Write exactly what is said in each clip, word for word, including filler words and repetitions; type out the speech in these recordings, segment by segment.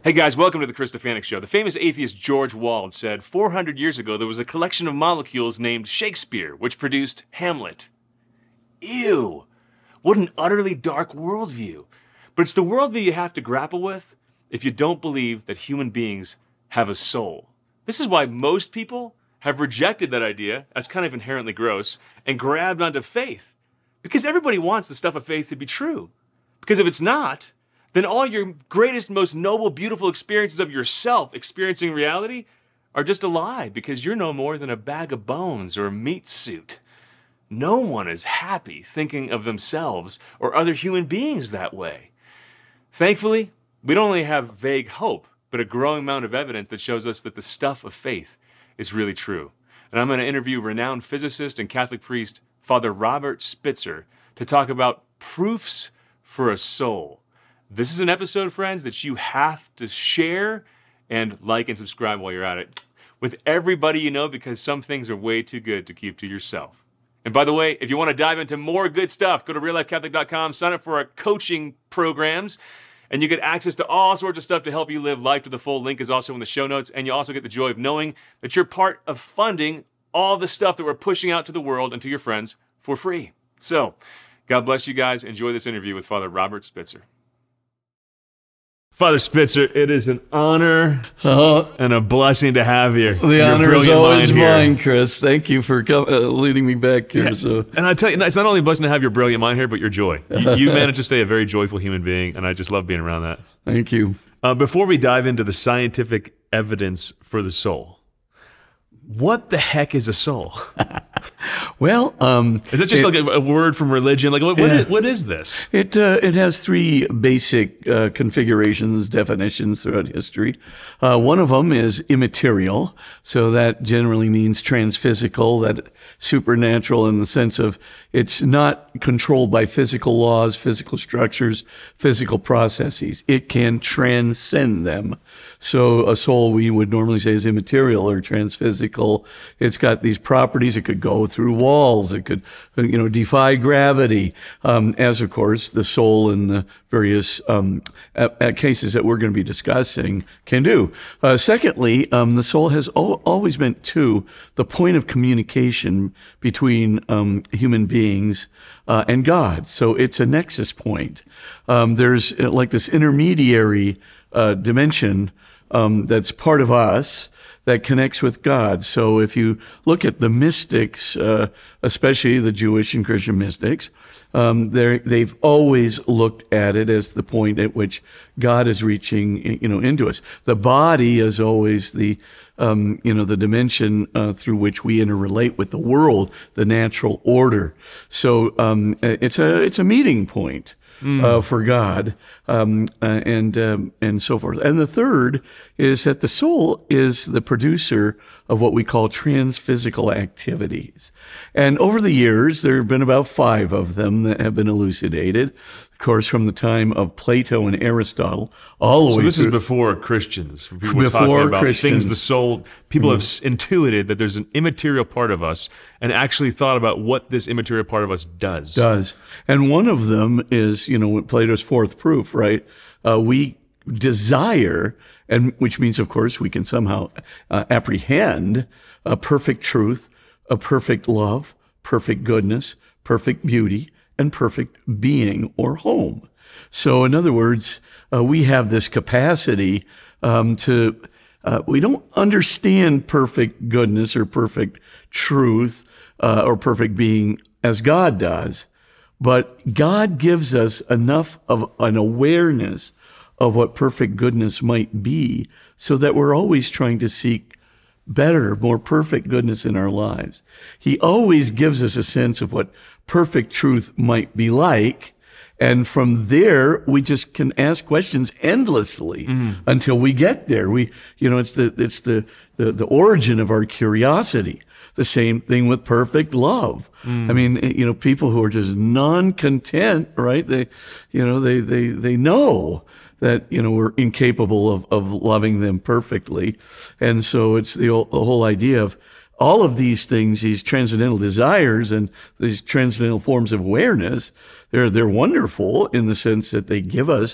Hey guys, welcome to the Chris Stefanick Show. The famous atheist George Wald said four hundred years ago there was a collection of molecules named Shakespeare, which produced Hamlet. Ew! What an utterly dark worldview. But it's the worldview you have to grapple with if you don't believe that human beings have a soul. This is why most people have rejected that idea as kind of inherently gross and grabbed onto faith. Because everybody wants the stuff of faith to be true. Because if it's not, then all your greatest, most noble, beautiful experiences of yourself experiencing reality are just a lie, because you're no more than a bag of bones or a meat suit. No one is happy thinking of themselves or other human beings that way. Thankfully, we don't only have vague hope, but a growing amount of evidence that shows us that the stuff of faith is really true. And I'm going to interview renowned physicist and Catholic priest, Father Robert Spitzer, to talk about proofs for a soul. This is an episode, friends, that you have to share and like and subscribe while you're at it with everybody you know, because some things are way too good to keep to yourself. And by the way, if you want to dive into more good stuff, go to real life catholic dot com, sign up for our coaching programs, and you get access to all sorts of stuff to help you live life to the full. Link is also in the show notes, and you also get the joy of knowing that you're part of funding all the stuff that we're pushing out to the world and to your friends for free. So, God bless you guys. Enjoy this interview with Father Robert Spitzer. Father Spitzer, it is an honor uh, and a blessing to have you. The Your honor is always mine, here. Chris. Thank you for com- uh, leading me back here. Yeah. So. And I tell you, it's not only a blessing to have your brilliant mind here, but your joy. You, you manage to stay a very joyful human being, and I just love being around that. Thank you. Uh, before we dive into the scientific evidence for the soul, what the heck is a soul? Well, um, is it just it, like a, a word from religion? Like, what, what, yeah. is, what is this? It uh, it has three basic uh, configurations, definitions throughout history. Uh, one of them is immaterial, so that generally means transphysical, that supernatural in the sense of it's not controlled by physical laws, physical structures, physical processes. It can transcend them. So a soul we would normally say is immaterial or transphysical. It's got these properties. It could go through walls. It could, you know, defy gravity, um, as of course the soul in the various um, at, at cases that we're going to be discussing can do. Uh, secondly, um, the soul has o- always meant too the point of communication between um, human beings uh, and God. So it's a nexus point. Um, there's uh, like this intermediary uh, dimension um, that's part of us that connects with God. So if you look at the mystics, uh, especially the Jewish and Christian mystics, um, they've always looked at it as the point at which God is reaching, you know, into us. The body is always the, um, you know, the dimension uh, through which we interrelate with the world, the natural order. So um, it's a it's a meeting point. Mm. Uh, for God, um, uh, and um, and so forth. And the third is that the soul is the producer of what we call transphysical activities. And over the years, there have been about five of them that have been elucidated. Of course, from the time of Plato and Aristotle, all the so way this through. is before Christians. People were before talking about Christians. things the soul. People Mm-hmm. have intuited that there's an immaterial part of us, and actually thought about what this immaterial part of us does. Does. And one of them is, you know, Plato's fourth proof, right? Uh, we desire, and which means, of course, we can somehow uh, apprehend a perfect truth, a perfect love, perfect goodness, perfect beauty, and perfect being or home. So, in other words, uh, we have this capacity um, to, uh, we don't understand perfect goodness or perfect truth uh, or perfect being as God does, but God gives us enough of an awareness of what perfect goodness might be so that we're always trying to seek better, more perfect goodness in our lives. He always gives us a sense of what perfect truth might be like. And from there, we just can ask questions endlessly mm. until we get there. We, you know, it's the, it's the, the, the origin of our curiosity. The same thing with perfect love. Mm. I mean, you know, people who are just non-content, right? They, you know, they, they, they know that, you know, we're incapable of, of loving them perfectly. And so it's the, the whole idea of all of these things, these transcendental desires and these transcendental forms of awareness, they're, they're wonderful in the sense that they give us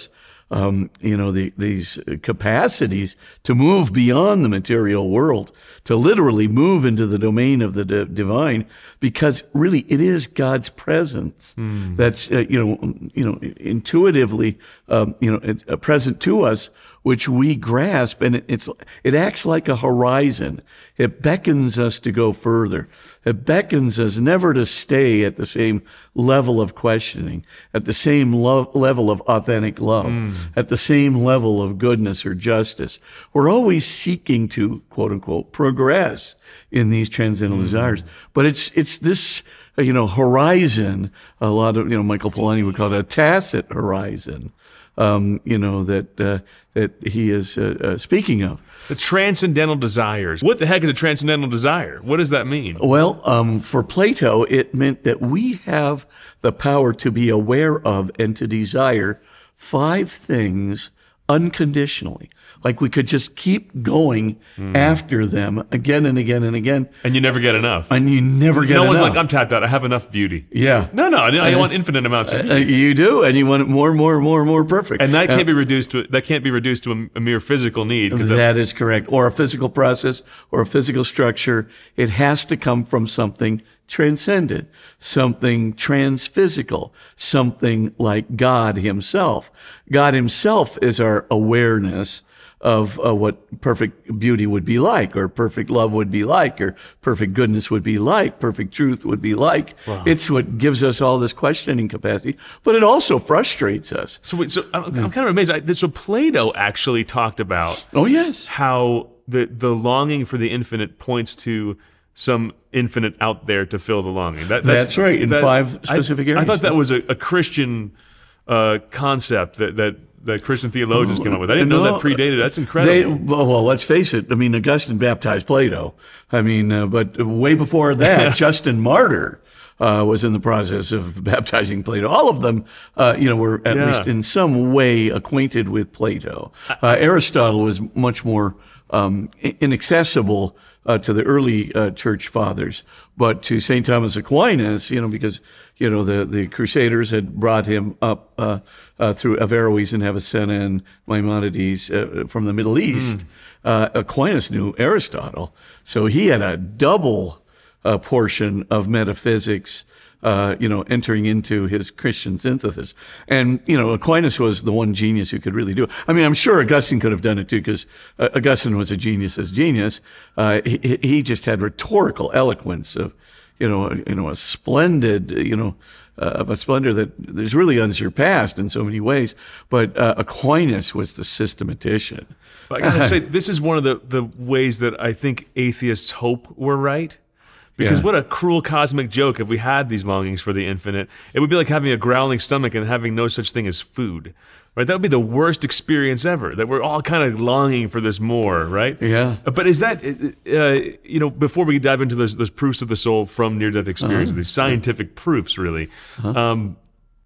um, you know, the, these capacities to move beyond the material world, to literally move into the domain of the d- divine, because really it is God's presence mm. that's uh, you know you know intuitively um, you know it's, uh, present to us, which we grasp, and it, it's it acts like a horizon. It beckons us to go further. It beckons us never to stay at the same level of questioning, at the same lo- level of authentic love, mm. at the same level of goodness or justice. We're always seeking to, quote unquote, progress in these transcendental mm. desires. But it's it's this, you know, horizon. A lot of, you know, Michael Polanyi would call it a tacit horizon. Um, you know, that uh, that he is uh, uh, speaking of. The transcendental desires. What the heck is a transcendental desire? What does that mean? Well, um, for Plato, it meant that we have the power to be aware of and to desire five things unconditionally. Like we could just keep going mm. after them again and again and again. And you never get enough. And you never get no enough. No one's like, I'm tapped out. I have enough beauty. Yeah. No, no. I, I want infinite amounts of beauty. Uh, you do, and you want it more and more and more and more perfect. And that can't uh, be reduced to that can't be reduced to a, a mere physical need. That is correct. Or a physical process or a physical structure. It has to come from something transcendent, something transphysical, something like God himself. God himself is our awareness of uh, what perfect beauty would be like, or perfect love would be like, or perfect goodness would be like, perfect truth would be like. Wow. It's what gives us all this questioning capacity, but it also frustrates us. So, wait, so I'm, I'm kind of amazed. I, so Plato actually talked about oh yes, how the the longing for the infinite points to some infinite out there to fill the longing. That, that's, that's right, in that, five specific I, areas. I thought that was a, a Christian uh, concept that that. that Christian theologians came up with. I didn't no, know that predated. That's incredible. They, well, well, let's face it. I mean, Augustine baptized Plato. I mean, uh, but way before that, Justin Martyr uh, was in the process of baptizing Plato. All of them, uh, you know, were at yeah. least in some way acquainted with Plato. Uh, Aristotle was much more um, inaccessible uh, to the early uh, church fathers, but to Saint Thomas Aquinas, you know, because you know the, the Crusaders had brought him up uh, uh, through Averroes and Avicenna and Maimonides uh, from the Middle East. Mm. Uh, Aquinas knew Aristotle, so he had a double uh, portion of metaphysics, uh, you know, entering into his Christian synthesis. And, you know, Aquinas was the one genius who could really do it. I mean, I'm sure Augustine could have done it too, because uh, Augustine was a genius as genius. Uh, he, he just had rhetorical eloquence of, you know, you know, a splendid, you know, uh, of a splendor that is really unsurpassed in so many ways. But uh, Aquinas was the systematician. I gotta say, this is one of the, the ways that I think atheists hope we're right. Because yeah. what a cruel cosmic joke if we had these longings for the infinite. It would be like having a growling stomach and having no such thing as food, right? That would be the worst experience ever, that we're all kind of longing for this more, right? Yeah. But is that, uh, you know, before we dive into those, those proofs of the soul from near-death experience, uh-huh. these scientific proofs, really, uh-huh. um,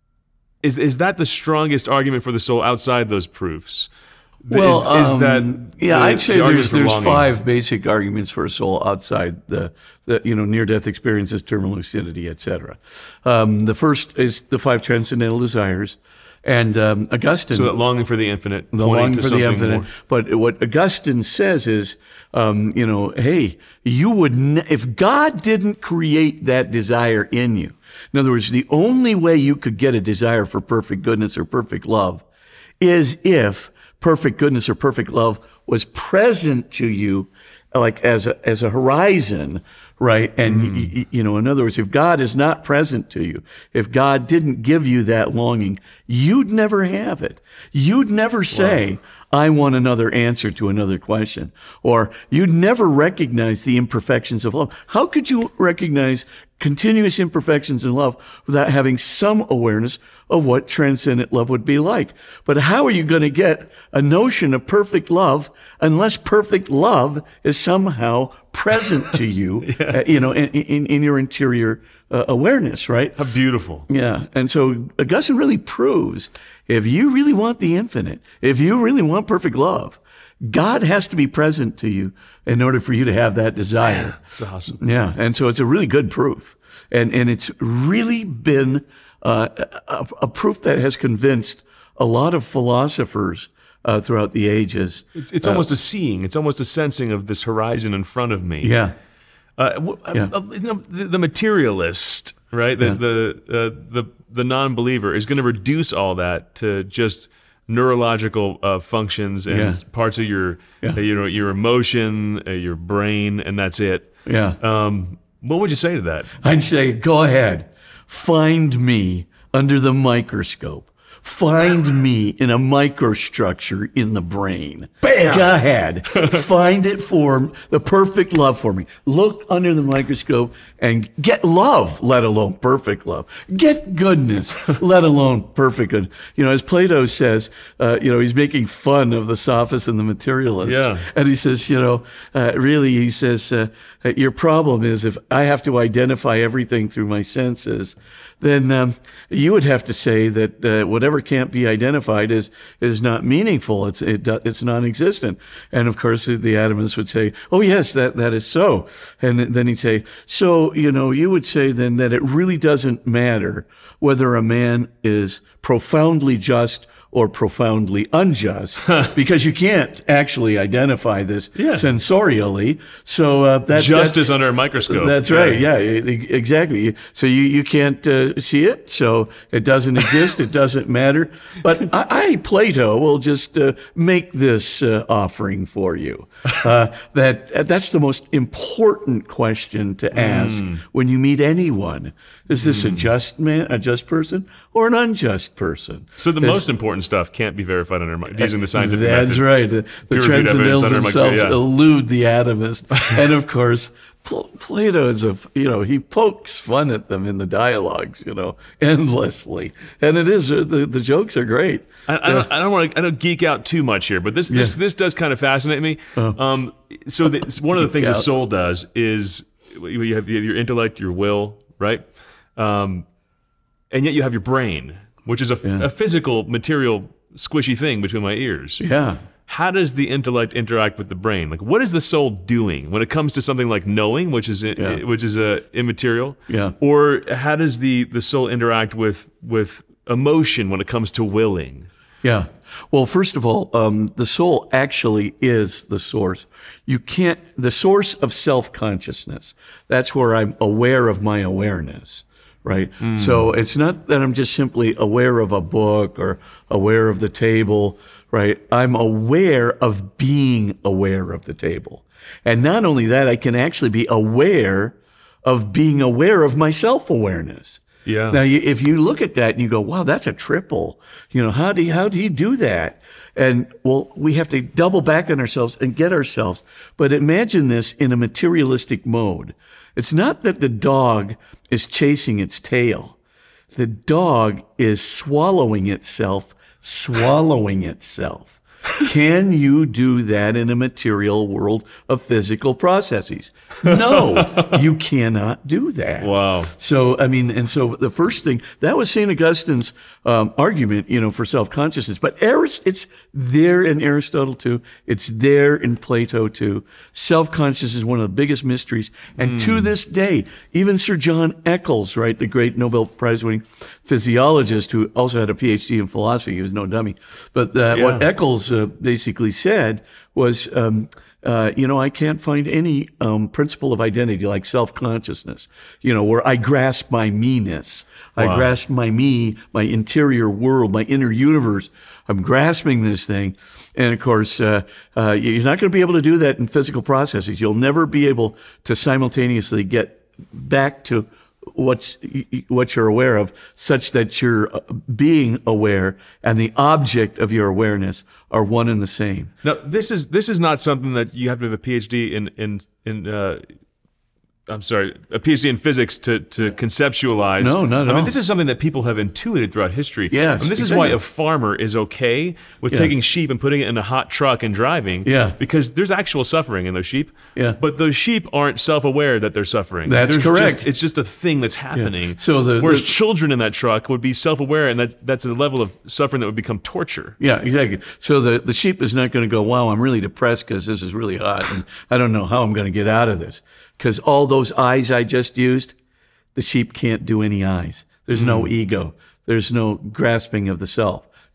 is, is that the strongest argument for the soul outside those proofs? Well, is, is um, that yeah, the, I'd say the there's there's longing? five basic arguments for a soul outside the, the you know near-death experiences, terminal lucidity, et cetera. Um, the first is the five transcendental desires, and um, Augustine. So that longing for the infinite, the longing for the infinite. More. But what Augustine says is, um, you know, hey, you would ne- if God didn't create that desire in you. In other words, the only way you could get a desire for perfect goodness or perfect love is if perfect goodness or perfect love was present to you, like as a, as a horizon, right? And, mm. y- you know, in other words, if God is not present to you, if God didn't give you that longing, you'd never have it. You'd never say, wow. I want another answer to another question. Or you'd never recognize the imperfections of love. How could you recognize continuous imperfections in love without having some awareness of what transcendent love would be like? But how are you going to get a notion of perfect love unless perfect love is somehow present to you, yeah. uh, you know, in, in, in your interior uh, awareness, right? How beautiful. Yeah. And so Augustine really proves if you really want the infinite, if you really want perfect love, God has to be present to you in order for you to have that desire. That's awesome. Yeah, and so it's a really good proof, and and it's really been uh, a, a proof that has convinced a lot of philosophers uh, throughout the ages. It's, it's uh, almost a seeing. It's almost a sensing of this horizon in front of me. Yeah. Uh, yeah. uh, you know, the, the materialist, right? The Yeah. the uh, the the non-believer is going to reduce all that to just neurological uh, functions and Yeah. parts of your Yeah. uh, you know your emotion, uh, your brain, and that's it. Yeah. Um, what would you say to that? I'd say, go ahead, find me under the microscope. Find me in a microstructure in the brain. Bam! Go ahead. Find it for the perfect love for me. Look under the microscope and get love, let alone perfect love. Get goodness, let alone perfect good. You know, as Plato says, uh, you know, he's making fun of the sophists and the materialists. Yeah. And he says, you know, uh, really, he says, uh, your problem is if I have to identify everything through my senses, then um, you would have to say that uh, whatever can't be identified is is not meaningful. It's it, it's non-existent. And of course, the, the atomists would say, "Oh yes, that that is so." And then he'd say, "So you know, you would say then that it really doesn't matter whether a man is profoundly just or profoundly unjust, because you can't actually identify this Yeah. sensorially. So uh, that, Just that, is under a microscope. That's right. Yeah, e- e- exactly. So you, you can't uh, see it. So it doesn't exist. It doesn't matter. But I, I Plato, will just uh, make this uh, offering for you. Uh, that that's the most important question to ask Mm. when you meet anyone. Is this a just man, a just person, or an unjust person? So the Is- most important stuff can't be verified under mi- using the scientific That's method. right. The, the Peer-reviewed evidence transcendentals under themselves microscope, yeah. elude the atomist, and of course, Pl- Plato is a you know he pokes fun at them in the dialogues, you know, endlessly, and it is uh, the the jokes are great. I, I don't, I don't want to. I don't geek out too much here, but this this, Yeah. this does kind of fascinate me. Um, so the, one of the Geek things the out. soul does is you have your intellect, your will, right? Um, and yet you have your brain, which is a, Yeah. a physical, material, squishy thing between my ears. Yeah. How does the intellect interact with the brain? Like, what is the soul doing when it comes to something like knowing, which is Yeah. which is uh, immaterial? Yeah. Or how does the the soul interact with with emotion when it comes to willing? Yeah. Well, first of all, um, the soul actually is the source. You can't, the source of self-consciousness. That's where I'm aware of my awareness, right? So it's not that I'm just simply aware of a book or aware of the table, right? I'm aware of being aware of the table. And not only that, I can actually be aware of being aware of my self-awareness. Yeah. Now, you, if you look at that and you go, "Wow, that's a triple," you know, how do you, how do you do that? And well, we have to double back on ourselves and get ourselves. But imagine this in a materialistic mode. It's not that the dog is chasing its tail. The dog is swallowing itself, swallowing itself. Can you do that in a material world of physical processes? No, you cannot do that. Wow. So, I mean, and so the first thing, that was Saint Augustine's um, argument, you know, for self-consciousness. But Arist- it's there in Aristotle too. It's there in Plato too. Self-consciousness is one of the biggest mysteries. And to this day, even Sir John Eccles, right, the great Nobel Prize-winning physiologist who also had a P H D in philosophy, he was no dummy. But uh, Yeah. what Eccles uh, basically said was, um, uh, you know, I can't find any um, principle of identity like self-consciousness, you know, where I grasp my me-ness. I Wow. grasp my me, my interior world, my inner universe. I'm grasping this thing. And of course, uh, uh, you're not going to be able to do that in physical processes. You'll never be able to simultaneously get back to what's what you're aware of, such that you're being aware and the object of your awareness are one and the same. Now, this is this is not something that you have to have a P H D in in in. Uh, I'm sorry, a P H D in physics to to conceptualize. No, not at I mean, all. this is something that people have intuited throughout history. Yes, and this is exactly. why a farmer is okay with Yeah. taking sheep and putting it in a hot truck and driving. Yeah. because there's actual suffering in those sheep. Yeah. but those sheep aren't self-aware that they're suffering. That's There's correct. just- it's just a thing that's happening. So the- whereas the- children in that truck would be self-aware, and that that's a level of suffering that would become torture. Yeah, exactly. So the, the sheep is not going to go, wow, I'm really depressed because this is really hot and I don't know how I'm going to get out of this. Because all those eyes I just used, the sheep can't do any eyes. There's no ego. There's no grasping of the self.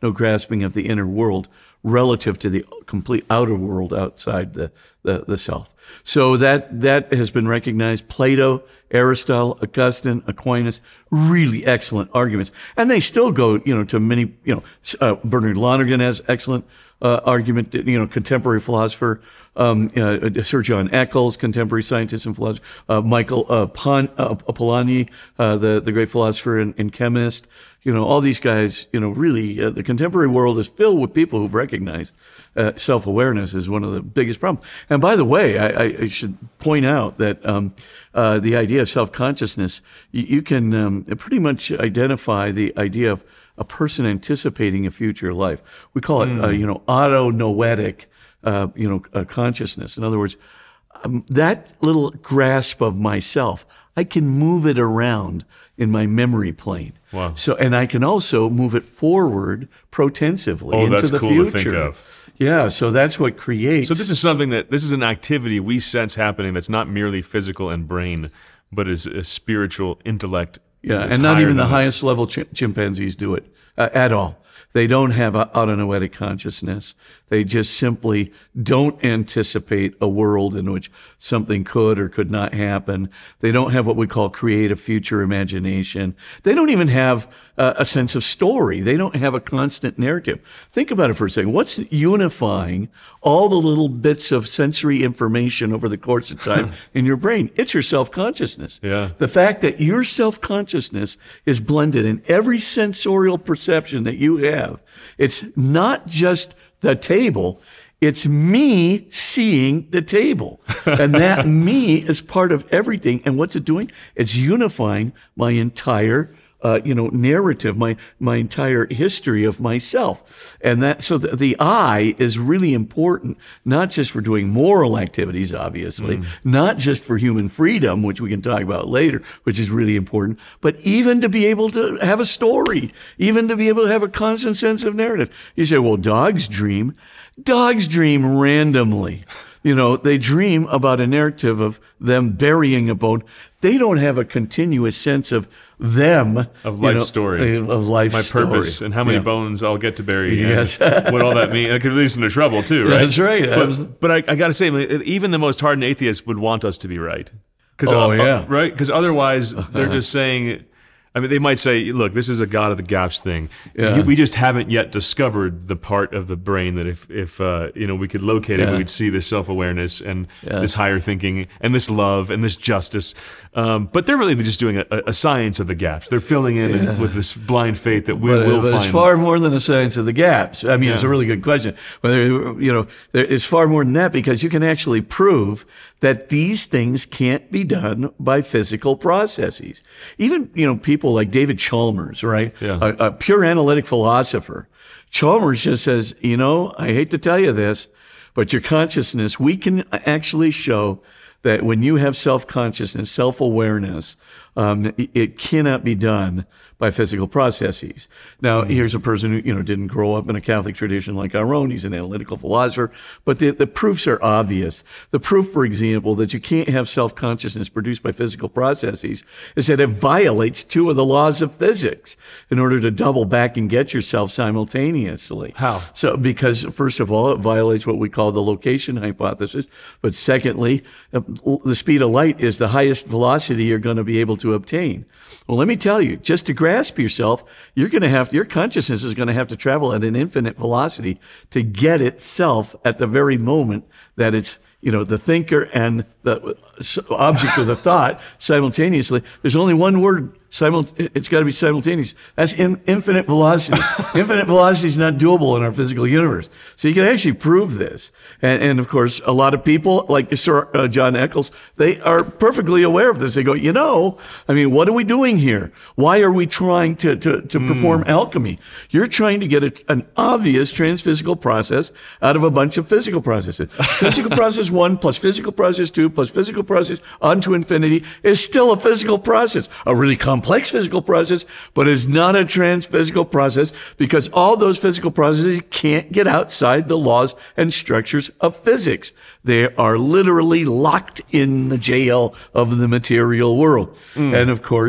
no grasping of the inner world relative to the complete outer world outside the, the, the self. So that that has been recognized. Plato, Aristotle, Augustine, Aquinas, really excellent arguments. And they still go, you know, to many, you know, uh, Bernard Lonergan has excellent uh, argument, you know, contemporary philosopher, um, uh, Sir John Eccles, contemporary scientist and philosopher, uh, Michael uh, Pon, uh, Polanyi, uh, the, the great philosopher and, and chemist. You know, all these guys, you know, really, uh, the contemporary world is filled with people who've recognized uh, self-awareness is one of the biggest problems. And by the way, I, I should point out that um, uh, the idea of self-consciousness, you, you can um, pretty much identify the idea of a person anticipating a future life. We call it, mm. uh, you know, auto-noetic, uh, you know, uh, consciousness. In other words, um, that little grasp of myself, I can move it around in my memory plane. Wow. So, and I can also move it forward protensively oh, into that's the cool future. To think of. Yeah, so that's what creates. So this is something that this is an activity we sense happening that's not merely physical and brain, but is a spiritual intellect. Yeah, and not even the highest level ch- chimpanzees do it uh, at all. They don't have a autonoetic consciousness. They just simply don't anticipate a world in which something could or could not happen. They don't have what we call creative future imagination. They don't even have uh, a sense of story. They don't have a constant narrative. Think about it for a second. What's unifying all the little bits of sensory information over the course of time in your brain? It's your self-consciousness. Yeah. The fact that your self-consciousness is blended in every sensorial perception that you have. It's not just the table, it's me seeing the table. And that me is part of everything. And what's it doing? It's unifying my entire Uh, you know, narrative, my my entire history of myself, and that so the, the I is really important, not just for doing moral activities, obviously, mm. not just for human freedom, which we can talk about later, which is really important, but even to be able to have a story, even to be able to have a constant sense of narrative. You say, well, dogs dream. Dogs dream randomly. You know, they dream about a narrative of them burying a bone. They don't have a continuous sense of them. Of life you know, story. Of life My story. purpose and how many yeah. bones I'll get to bury. Yes. What all that means. It could lead us into trouble too, right? That's right. But, but I, I got to say, even the most hardened atheists would want us to be right. Oh, uh, yeah. Right? Because otherwise, they're just saying... I mean, they might say, look, this is a God of the gaps thing. Yeah. We just haven't yet discovered the part of the brain that if, if uh, you know, we could locate it, yeah. we would see this self-awareness and yeah. this higher thinking and this love and this justice. Um, but they're really just doing a, a science of the gaps. They're filling in yeah. with this blind faith that we but, will but find. It's far more than a science of the gaps. I mean, yeah. it's a really good question. Whether, you know, there, it's far more than that because you can actually prove that these things can't be done by physical processes. Even, you know, people like David Chalmers, right? Yeah. A, a pure analytic philosopher. Chalmers just says, you know, I hate to tell you this, but your consciousness, we can actually show that when you have self-consciousness, self-awareness, um, it, it cannot be done by physical processes. Now, mm-hmm. here's a person who, you know, didn't grow up in a Catholic tradition like our own. He's an analytical philosopher, but the, the proofs are obvious. The proof, for example, that you can't have self-consciousness produced by physical processes is that it violates two of the laws of physics in order to double back and get yourself simultaneously. How? So, because first of all, it violates what we call the location hypothesis, but secondly, the speed of light is the highest velocity you're going to be able to obtain. Well, let me tell you, just to grasp yourself, you're going to have, your consciousness is going to have to travel at an infinite velocity to get itself at the very moment that it's, you know, the thinker and the object of the thought simultaneously. There's only one word. Simul- it's got to be simultaneous. That's in, infinite velocity. Infinite velocity is not doable in our physical universe. So you can actually prove this. And, and of course, a lot of people, like Sir uh, John Eccles, they are perfectly aware of this. They go, you know, I mean, what are we doing here? Why are we trying to, to, to mm. perform alchemy? You're trying to get a, an obvious transphysical process out of a bunch of physical processes. Physical process one plus physical process two plus physical process onto infinity is still a physical process, a really complex complex physical process, but it's not a transphysical process because all those physical processes can't get outside the laws and structures of physics. They are literally locked in the jail of the material world. Mm. And of course,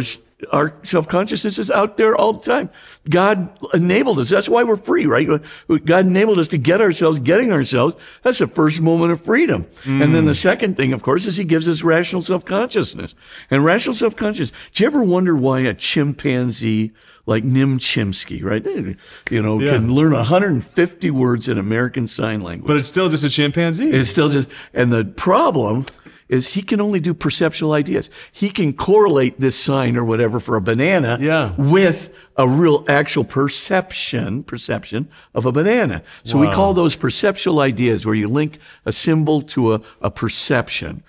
our self-consciousness is out there all the time. God enabled us. That's why we're free, right? God enabled us to get ourselves, getting ourselves. That's the first moment of freedom. Mm. And then the second thing, of course, is he gives us rational self-consciousness. And rational self-consciousness, do you ever wonder why a chimpanzee like Nim Chimpsky, right? They, you know, yeah. can learn one hundred fifty words in American Sign Language. But it's still just a chimpanzee. It's still just, and the problem is he can only do perceptual ideas. He can correlate this sign or whatever for a banana yeah. with a real actual perception, perception of a banana. So wow. we call those perceptual ideas, where you link a symbol to a, a perception.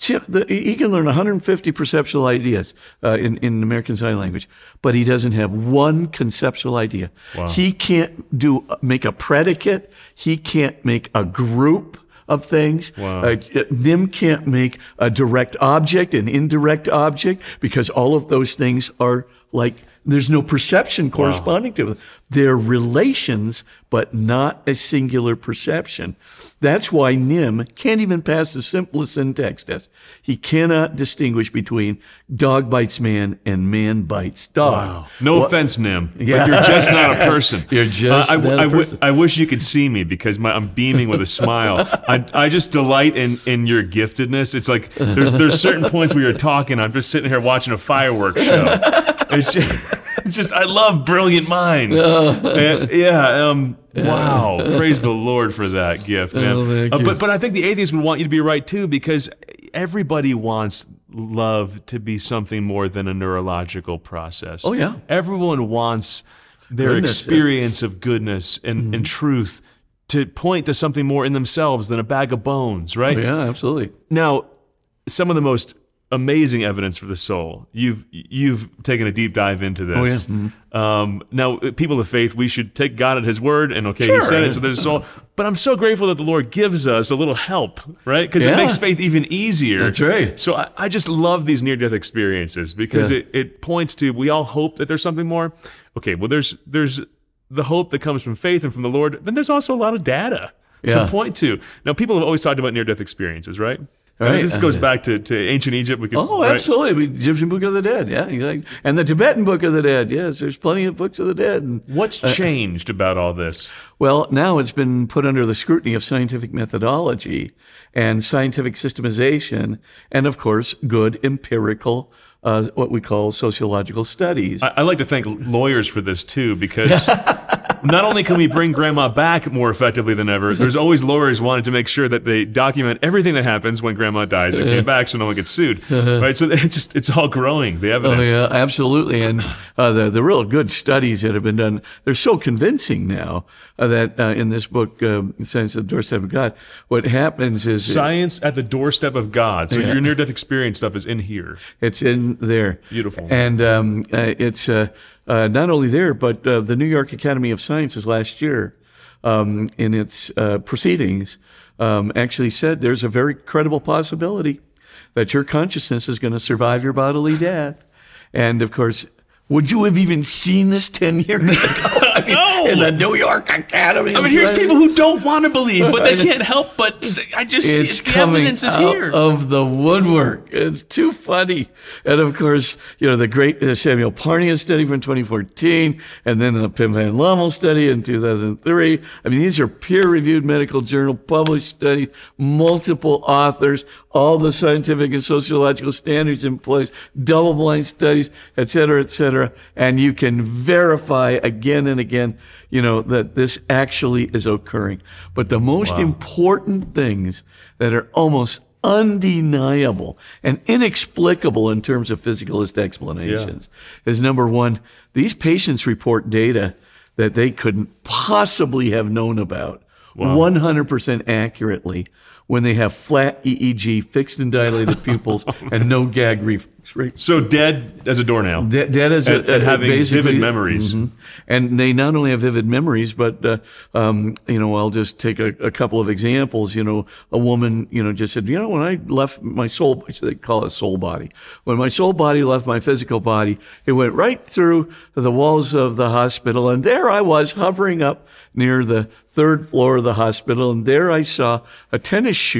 He can learn one hundred fifty perceptual ideas uh, in, in American Sign Language, but he doesn't have one conceptual idea. Wow. He can't do make a predicate. He can't make a group of things. Wow. Uh, Nim can't make a direct object, an indirect object, because all of those things are like, there's no perception corresponding wow. to them. They're relations, but not a singular perception. That's why Nim can't even pass the simplest syntax test. He cannot distinguish between dog bites man and man bites dog. Wow. No well, offense, Nim, yeah. but you're just not a person. You're just uh, I, not I, a person. I, w- I wish you could see me, because my, I'm beaming with a smile. I, I just delight in, in your giftedness. It's like there's there's certain points where you're talking, I'm just sitting here watching a fireworks show. It's just, it's just I love brilliant minds. And, yeah, um, wow. Praise the Lord for that gift, man. Oh, thank uh, you. but but I think the atheist would want you to be right too, because everybody wants love to be something more than a neurological process. Oh yeah. Everyone wants their goodness, experience yeah. of goodness and, mm-hmm. and truth to point to something more in themselves than a bag of bones, right? Oh, yeah, absolutely. Now, some of the most amazing evidence for the soul. You've you've taken a deep dive into this. Oh yeah. Mm-hmm. Um, now, people of faith, we should take God at His word, and okay, sure. He said it, so there's a soul. But I'm so grateful that the Lord gives us a little help, right? Because yeah. it makes faith even easier. That's right. So I, I just love these near-death experiences, because yeah. it, it points to, we all hope that there's something more. Okay, well, there's there's the hope that comes from faith and from the Lord. Then there's also a lot of data yeah. to point to. Now, people have always talked about near-death experiences, right? Right. This goes back to, to ancient Egypt. We could, oh, right? absolutely. Egyptian Book of the Dead, yeah. And the Tibetan Book of the Dead, yes. There's plenty of books of the dead. And, What's uh, changed about all this? Well, now it's been put under the scrutiny of scientific methodology and scientific systemization, and of course, good empirical, uh, what we call sociological studies. I, I like to thank lawyers for this too, because not only can we bring grandma back more effectively than ever, there's always lawyers wanting to make sure that they document everything that happens when grandma dies and came back, so no one gets sued. Right? So it just it's all growing, the evidence. Oh yeah, absolutely. And uh, the the real good studies that have been done, they're so convincing now uh, that uh, in this book, uh, Science at the Doorstep of God, what happens is Science at the Doorstep of God. So Yeah. your near-death experience stuff is in here. it's in there. Beautiful. And um, uh, it's uh, uh, not only there, but uh, the New York Academy of Sciences last year, um, in its uh, proceedings, um, actually said there's a very credible possibility that your consciousness is going to survive your bodily death. And of course, would you have even seen this ten years ago? I mean, No! In the New York Academy. I mean, here's people who don't want to believe, but they can't help but say, I just see It's the coming evidence is out here. of the woodwork. It's too funny. And of course, you know, the great uh, Samuel Parnia study from twenty fourteen, and then the Pim Van Lommel study in two thousand three. I mean, these are peer-reviewed medical journal published studies, multiple authors, all the scientific and sociological standards in place, double-blind studies, et cetera, et cetera. And you can verify again and again, you know, that this actually is occurring. But the most Wow. important things that are almost undeniable and inexplicable in terms of physicalist explanations is, number one, these patients report data that they couldn't possibly have known about Wow. one hundred percent accurately when they have flat E E G, fixed and dilated pupils, and no gag reflex. Right? So dead as a doornail. De- Dead as And- a, and a- having basically- vivid memories. Mhm. And they not only have vivid memories, but uh, um, you know, I'll just take a, a couple of examples. You know, a woman, you know, just said, you know, when I left my soul, they call it soul body. When my soul body left my physical body, it went right through the walls of the hospital, and there I was hovering up near the third floor of the hospital, and there I saw a tennis shoe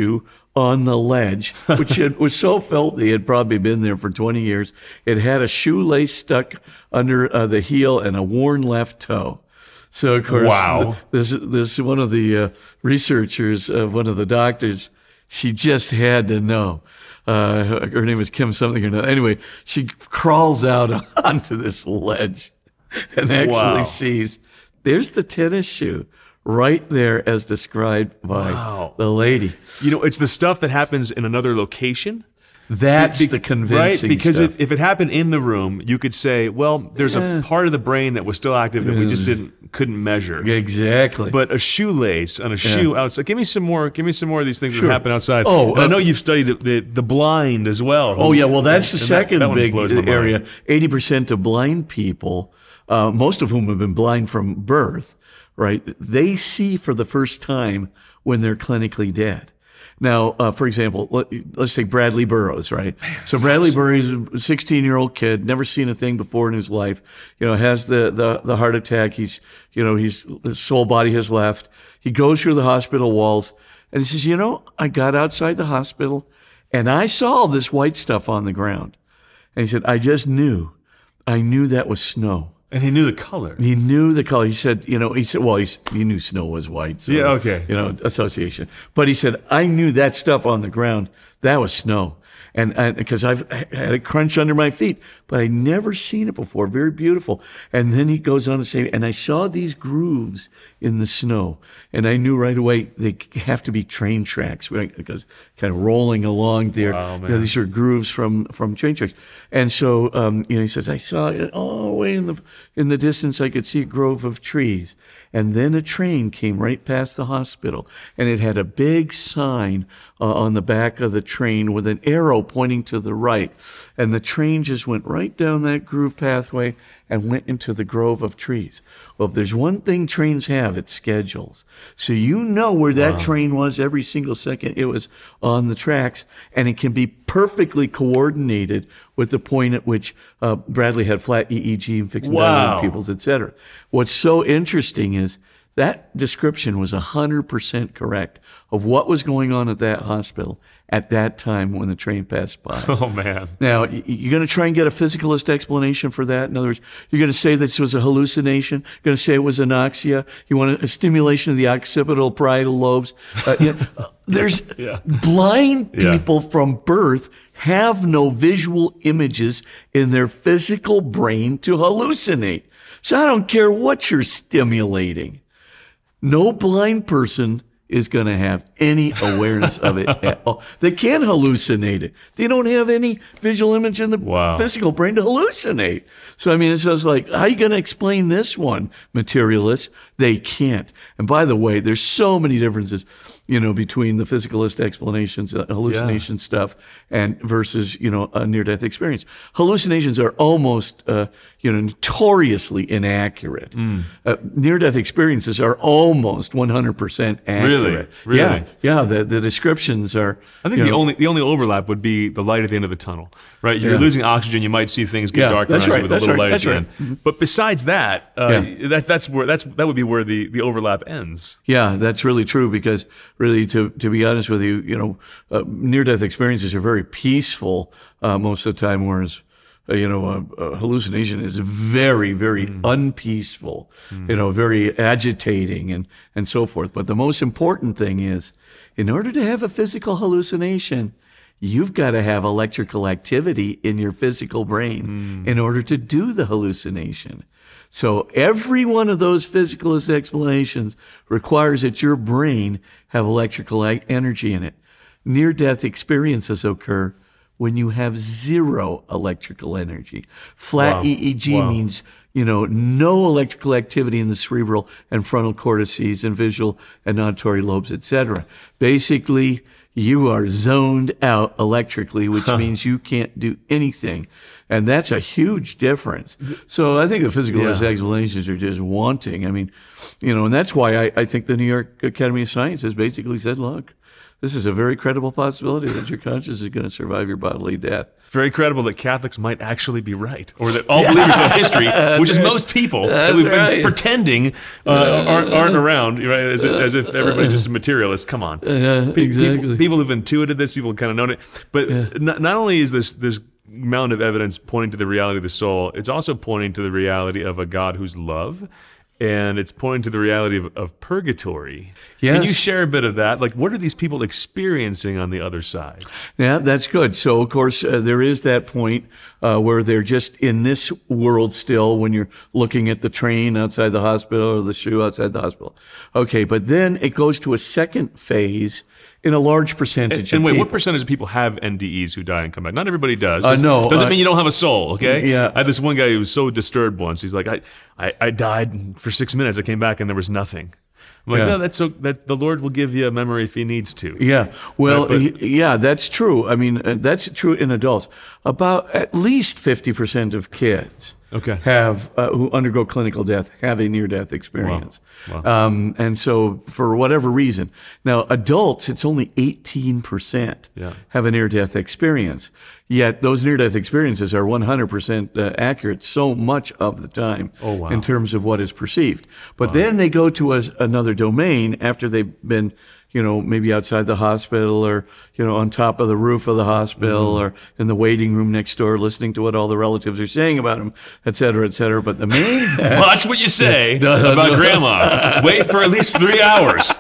on the ledge, which it was so filthy it had probably been there for twenty years. It had a shoelace stuck under uh, the heel and a worn left toe. So, of course, Wow. this, this one of the uh, researchers, uh, one of the doctors, she just had to know. Uh, her name is Kim something or another. Anyway, she crawls out onto this ledge and actually Wow. sees, there's the tennis shoe right there as described by Wow. the lady. You know, it's the stuff that happens in another location. That's Be- the convincing right? Because stuff. if, if it happened in the room, you could say, well, there's Yeah. a part of the brain that was still active that we just didn't couldn't measure. Exactly. But a shoelace on a shoe outside. Give me some more. Give me some more of these things Sure. that happen outside. Oh, And I uh, know you've studied the, the the blind as well. Oh, yeah. Well, that's the And that- second that one big blows my mind. area. eighty percent of blind people, uh, most of whom have been blind from birth, right? They see for the first time when they're clinically dead. Now, uh, for example, let, let's take Bradley Burroughs, right? so Bradley Burroughs is a sixteen-year-old kid, never seen a thing before in his life. You know, has the, the, the heart attack. He's, you know, he's, his soul body has left. He goes through the hospital walls and he says, you know, I got outside the hospital and I saw this white stuff on the ground. And he said, I just knew. I knew that was snow. And he knew the color. He knew the color. He said, you know, he said, well, he's, he knew snow was white. So, Yeah, okay. You know, association. But he said, I knew that stuff on the ground, that was snow. And because I've had it crunch under my feet, but I'd never seen it before. Very beautiful. And then he goes on to say, and I saw these grooves in the snow, and I knew right away they have to be train tracks because kind of rolling along there. Wow, You know, man. these are grooves from from train tracks. And so, um, you know, he says, I saw it all the way in the in the distance. I could see a grove of trees, and then a train came right past the hospital, and it had a big sign uh, on the back of the train with an arrow pointing to the right. And the train just went right down that groove pathway and went into the grove of trees. Well, if there's one thing trains have, it's schedules. So you know where that train was every single second it was on the tracks, and it can be perfectly coordinated with the point at which uh, Bradley had flat E E G and fixed Wow. dilated pupils, et cetera. What's so interesting is that description was one hundred percent correct of what was going on at that hospital at that time when the train passed by. Oh man. Now, y- you're going to try and get a physicalist explanation for that. In other words, you're going to say this was a hallucination. You're going to say it was anoxia. You want a, a stimulation of the occipital parietal lobes. Uh, yeah, uh, there's Yeah. blind Yeah. people from birth have no visual images in their physical brain to hallucinate. So I don't care what you're stimulating. No blind person is going to have any awareness of it at all. They can't hallucinate it. They don't have any visual image in the Wow. physical brain to hallucinate. So, I mean, it's just like, how are you going to explain this one, materialists? They can't. And by the way, there's so many differences, you know, between the physicalist explanations, uh, hallucination stuff, and versus, you know, a near-death experience. Hallucinations are almost, uh, you know, notoriously inaccurate. Hmm. Uh, near-death experiences are almost one hundred percent accurate. Really? Really? Yeah, yeah. The, the descriptions are. I think you the know, only the only overlap would be the light at the end of the tunnel, right? You're Yeah. losing oxygen. You might see things get Yeah, dark that's around right, you with a that's little right, light that's at the right. end. But besides that, uh, Yeah. that that's where that's that would be where the, the overlap ends. Yeah, that's really true because really, to to be honest with you, you know, uh, near-death experiences are very peaceful uh, most of the time, whereas, uh, you know, a, a hallucination is very, very unpeaceful, you know, very agitating and, and so forth. But the most important thing is, in order to have a physical hallucination, you've got to have electrical activity in your physical brain in order to do the hallucination. So every one of those physicalist explanations requires that your brain have electrical e- energy in it. Near-death experiences occur when you have zero electrical energy. Flat Wow. E E G Wow. means, you know, no electrical activity in the cerebral and frontal cortices and visual and auditory lobes, et cetera. Basically, you are zoned out electrically, which means you can't do anything. And that's a huge difference. So I think the physicalist Yeah. explanations are just wanting. I mean, you know, and that's why I, I think the New York Academy of Sciences basically said, look, this is a very credible possibility that your conscience is going to survive your bodily death. Very credible that Catholics might actually be right, or that all believers of history, which is most people, that we've been right. pretending uh, aren't, aren't around, right? As if, as if everybody's just a materialist. Come on, Yeah, Pe- exactly. People, people have intuited this. People have kind of known it. But not, not only is this this mountain of evidence pointing to the reality of the soul, it's also pointing to the reality of a God who's love. And it's pointing to the reality of, of purgatory. Yes. Can you share a bit of that? Like, what are these people experiencing on the other side? Yeah, that's good. So, of course, uh, there is that point uh, where they're just in this world still when you're looking at the train outside the hospital or the shoe outside the hospital. Okay, but then it goes to a second phase in a large percentage And of wait, people. what percentage of people have N D Es who die and come back? Not everybody does. Uh, Doesn't, no, doesn't uh, mean you don't have a soul, okay? Yeah. I had this one guy who was so disturbed once. He's like, I, I, I died for six minutes. I came back and there was nothing. I'm like, Yeah. no, that's so, that the Lord will give you a memory if he needs to. Yeah, well, Right, but- y- yeah, that's true. I mean, uh, that's true in adults. About at least fifty percent of kids Okay. have uh, who undergo clinical death have a near-death experience. Wow. Um, and so, for whatever reason, now adults, it's only eighteen percent Yeah. have a near-death experience. Yet those near-death experiences are one hundred percent uh, accurate so much of the time Oh, wow. in terms of what is perceived. But then they go to a, another domain after they've been, you know, maybe outside the hospital or, you know, on top of the roof of the hospital Mm-hmm. or in the waiting room next door listening to what all the relatives are saying about them, et cetera, et cetera. But the main... Watch what you say No, about no. grandma. Wait for at least three hours.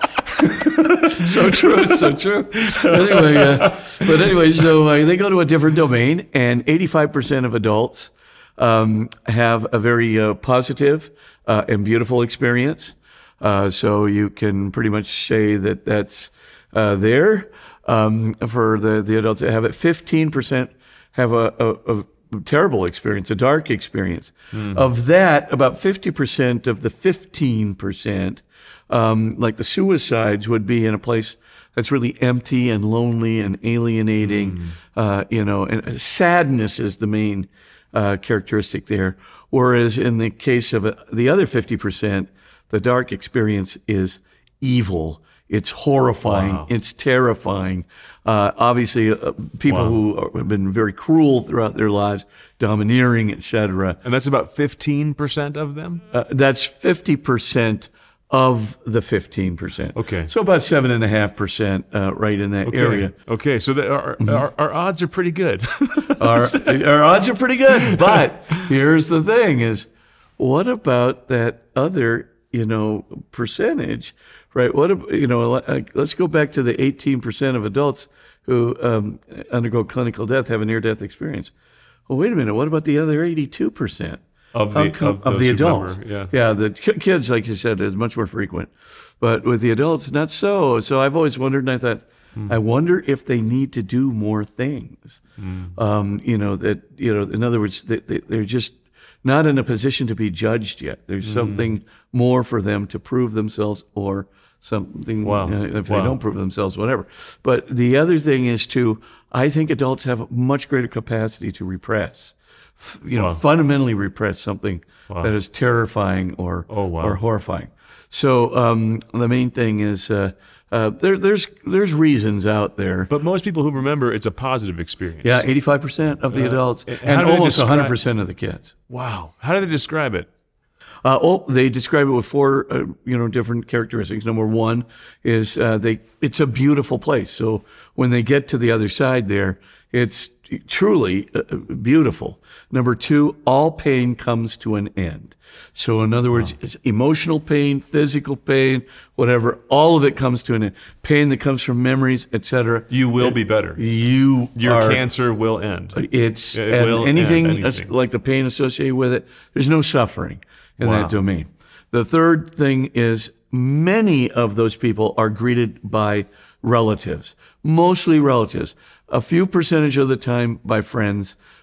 so true, so true. Anyway, uh, but anyway, so uh, they go to a different domain, and eighty-five percent of adults um, have a very uh, positive uh, and beautiful experience. Uh, so you can pretty much say that that's uh, there um, for the, the adults that have it. fifteen percent have a, a, a terrible experience, a dark experience. Of that, about fifty percent of the fifteen percent, um, like the suicides, would be in a place that's really empty and lonely and alienating. Uh, you know, and sadness is the main uh, characteristic there. Whereas in the case of uh, the other fifty percent, the dark experience is evil. It's horrifying. Wow. It's terrifying. Uh, obviously, uh, people Wow. who are, have been very cruel throughout their lives, domineering, et cetera. And that's about fifteen percent of them? Uh, that's fifty percent of the fifteen percent. Okay. So about seven point five percent uh, right in that Okay. area. Okay, so the, our, our, our odds are pretty good. Our, our odds are pretty good. But here's the thing is, what about that other, you know, percentage, right? What, ab- you know, like, let's go back to the eighteen percent of adults who um, undergo clinical death, have a near-death experience. Well, wait a minute. What about the other eighty-two percent? Of the- How come- of those the who adults? remember, yeah. The ki- kids, like you said, is much more frequent. But with the adults, not so. So I've always wondered, and I thought, I wonder if they need to do more things. Um, you know, that, you know, in other words, they, they, they're just not in a position to be judged yet. There's something more for them to prove themselves or something, Wow. uh, if Wow. they don't prove themselves, whatever. But the other thing is, too, I think adults have a much greater capacity to repress, f- you know, Wow. fundamentally repress something that is terrifying or, Oh, wow. or horrifying. So um, the main thing is uh, uh, there, there's there's reasons out there. But most people who remember, it's a positive experience. Yeah, eighty-five percent of the adults How and do they almost describe- one hundred percent of the kids. Wow. How do they describe it? Uh, oh, they describe it with four, uh, you know, different characteristics. Number one is uh, they it's a beautiful place. So when they get to the other side there, it's truly uh, beautiful. Number two, all pain comes to an end. So in other words, it's emotional pain, physical pain, whatever, all of it comes to an end. Pain that comes from memories, et cetera. You will be better. You Your are, cancer will end. It's It and will anything, end as- anything. like the pain associated with it. There's no suffering in Wow. that domain. The third thing is many of those people are greeted by relatives, mostly relatives. A few percentage of the time by friends,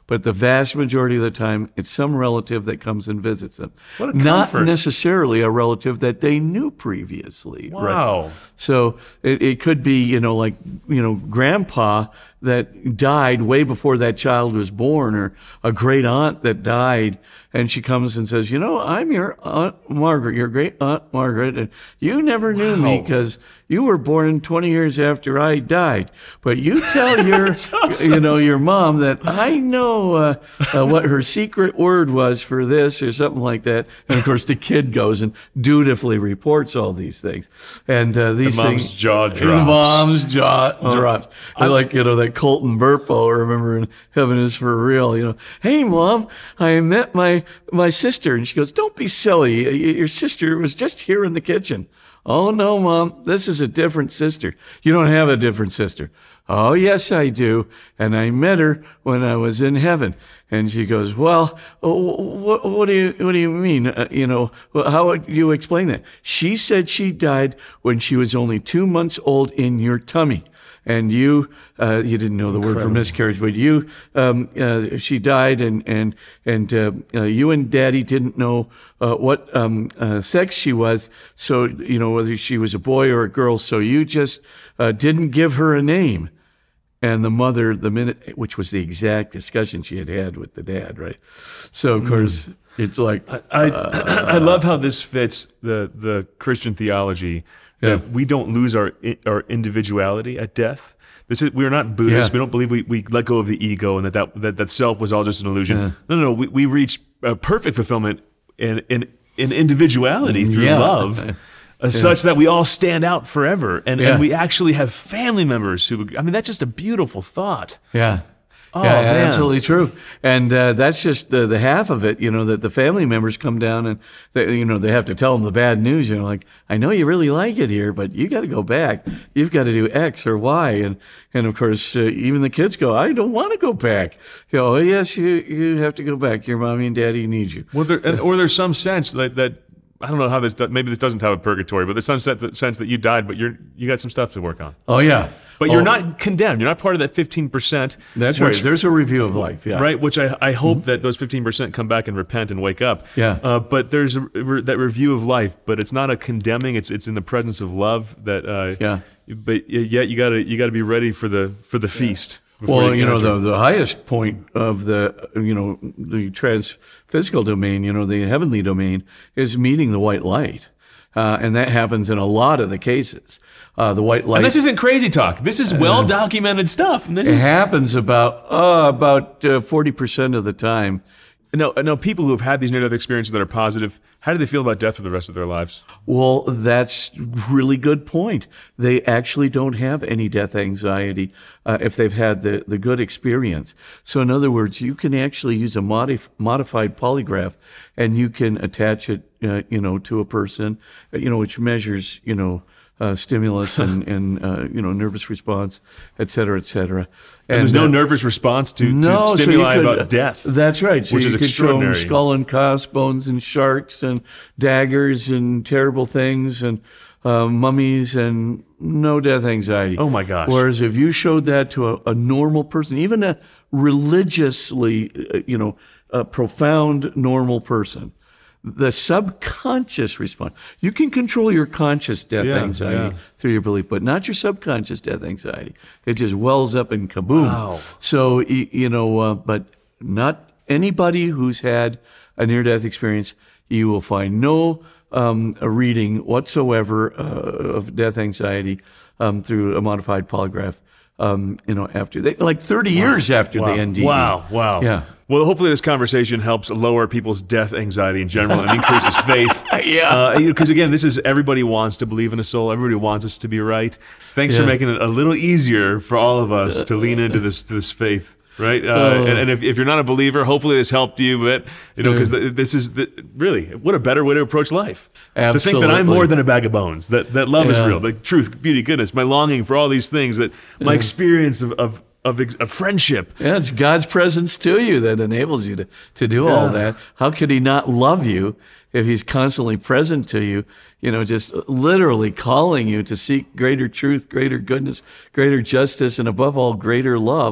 but the vast majority of the time, it's some relative that comes and visits them. What a Not comfort. necessarily a relative that they knew previously. right? Wow. So it, it could be, you know, like, you know, grandpa that died way before that child was born, or a great aunt that died, and she comes and says, you know, I'm your Aunt Margaret, your great Aunt Margaret, and you never knew me Wow. because you were born twenty years after I died. But you tell your, awesome. you know, your mom that I know uh, uh, what her secret word was for this or something like that. And of course, the kid goes and dutifully reports all these things. And uh, these The mom's things, jaw the drops. mom's jaw drops. I like, you know, that Colton Burpo, remember in Heaven is for Real, you know, hey, Mom, I met my, my sister. And she goes, don't be silly. Y- Your sister was just here in the kitchen. Oh, no, Mom, this is a different sister. You don't have a different sister. Oh, yes, I do. And I met her when I was in heaven. And she goes, well, what, what do you, what do you mean? Uh, you know, how would you explain that? She said she died when she was only two months old in your tummy. And you, uh, you didn't know the word for miscarriage, but you, um, uh, she died, and and and uh, uh, you and Daddy didn't know uh, what um, uh, sex she was. So you know whether she was a boy or a girl. So you just uh, didn't give her a name. And the mother, the minute, which was the exact discussion she had had with the dad, right? So of course it's like, I I love how this fits the the Christian theology that Yeah. we don't lose our our individuality at death. This is we're not Buddhists. Yeah. We don't believe we, we let go of the ego and that that, that, that self was all just an illusion. Yeah. No, no, no. We, we reach uh, perfect fulfillment in in, in individuality through Yeah. love. Uh, Such that we all stand out forever, and, Yeah. and we actually have family members who. I mean, that's just a beautiful thought. yeah. Oh, yeah, man. absolutely true. And uh, that's just the, the half of it, you know, that the family members come down and, they, you know, they have to tell them the bad news. You know, like, I know you really like it here, but you got to go back. You've got to do X or Y. And, and of course, uh, even the kids go, I don't want to go back. You know, oh, yes, you, you have to go back. Your mommy and daddy need you. Well, there, and, or there's some sense that, that I don't know how this do, maybe this doesn't have a purgatory, but there's some sense that, sense that you died, but you're you got some stuff to work on. Oh, yeah. But you're Oh, not condemned. You're not part of that fifteen percent. That's which, right. There's a review of life. Yeah. Right, which I, I hope that those fifteen percent come back and repent and wake up. Yeah. Uh, but there's a, re- that review of life, but it's not a condemning. It's it's in the presence of love that. Uh, Yeah. But yet you gotta you gotta be ready for the for the feast. before Well, you know, enter. the, the highest point of the, you know, the transphysical domain, you know, the heavenly domain is meeting the white light. Uh, and that happens in a lot of the cases. Uh, the white light And this isn't crazy talk. This is well documented stuff. And this it is happens about uh, about uh, forty percent of the time. no no people who have had these near-death experiences that are positive. How do they feel about death for the rest of their lives? Well, that's really good point. They actually don't have any death anxiety uh, if they've had the, the good experience. So in other words, you can actually use a modif- modified polygraph and you can attach it, uh, you know, to a person, uh, you know, which measures, you know, uh, stimulus and, and uh, you know, nervous response, et cetera, et cetera. And there's no uh, nervous response to, no, to so you stimuli could- about death. That's right. So which you is could show them extraordinary. skull and crossbones and sharks and daggers and terrible things and uh, mummies and no death anxiety. Oh, my gosh. Whereas if you showed that to a, a normal person, even a religiously, uh, you know, a profound normal person, the subconscious response. You can control your conscious death Yeah, anxiety yeah. through your belief, but not your subconscious death anxiety. It just wells up and kaboom. Wow. So, y- you know, uh, but not anybody who's had a near-death experience, you will find no um, a reading whatsoever uh, of death anxiety um, through a modified polygraph. Um, you know, after they like thirty years after Wow. the N D E. Wow, wow. Yeah. Well, hopefully this conversation helps lower people's death anxiety in general and increases faith. Yeah. Because again, this is everybody wants to believe in a soul. Everybody wants us to be right. Thanks for Yeah. making it a little easier for all of us to lean into this to this faith. Right, uh, Oh. and, and if, if you're not a believer, hopefully this helped you. But you know, because this is the, really what a better way to approach life. To think that I'm Absolutely. more than a bag of bones. That that love is Yeah. real. The truth, beauty, goodness. My longing for all these things. That my experience of of, of, ex- of friendship. Yeah, it's God's presence to you that enables you to, to do all Yeah. that. How could he not love you if he's constantly present to you, you know, just literally calling you to seek greater truth, greater goodness, greater justice, and above all, greater love?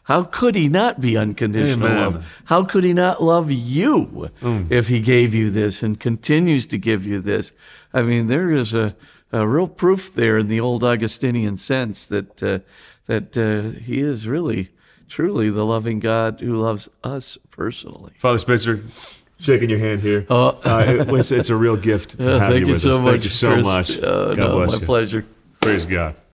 how could he not be unconditional Amen. love? How could he not love you if he gave you this and continues to give you this? I mean, there is a, a real proof there in the old Augustinian sense that uh, that uh, he is really, truly the loving God who loves us personally. Father Spencer, shaking your hand here. Oh. Uh, it was, it's a real gift to Uh, have thank you you with so us. much. Thank you so Chris. much. Uh, God no, bless my you. pleasure. Praise God.